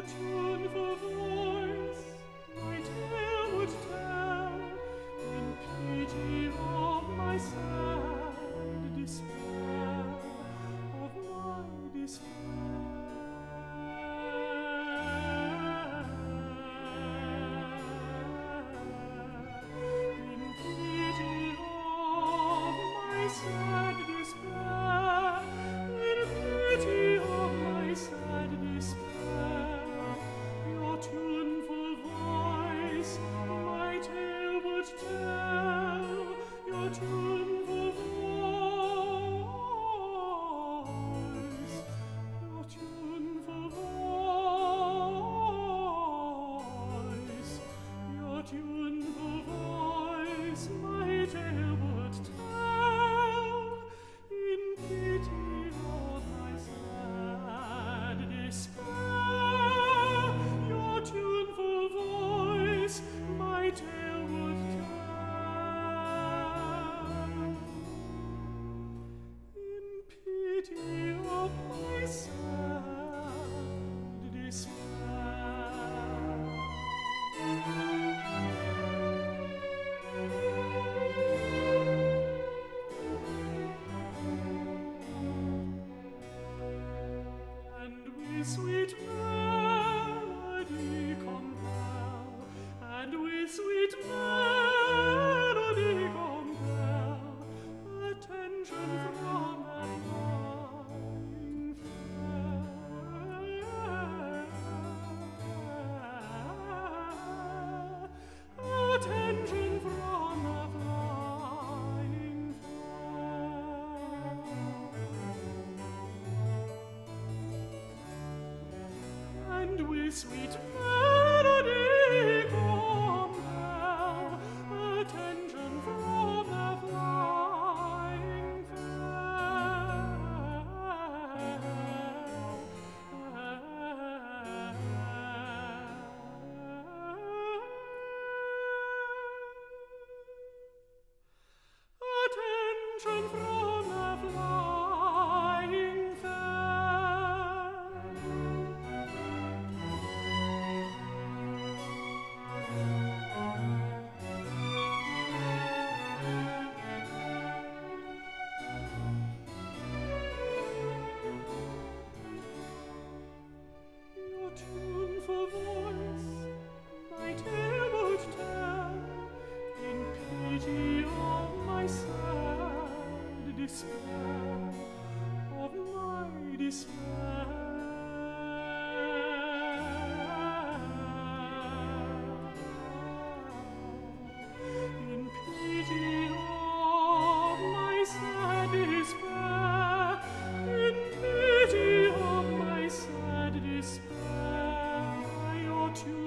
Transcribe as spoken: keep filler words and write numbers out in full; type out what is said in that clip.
tuneful voice my tale would tell, in pity of my sad despair, of my despair. In pity of my sad despair, in pity of my sad despair, your tuneful voice my tale would tell, your tuneful voice, your tuneful voice, your tuneful voice my tale would tell, in pity of my sad despair, your tuneful voice my tale would tell, in pity of my sad despair. And with sweet melody compel, and with sweet melody compel, attention from that lying fair, attention from the flying fair. And with sweet melody compel, attention from the flying fair. Attention from the flying fair. Your tuneful voice my tale would tell, in pity of my sad despair, of my despair. In pity of my sad despair, in pity of my sad despair, your tuneful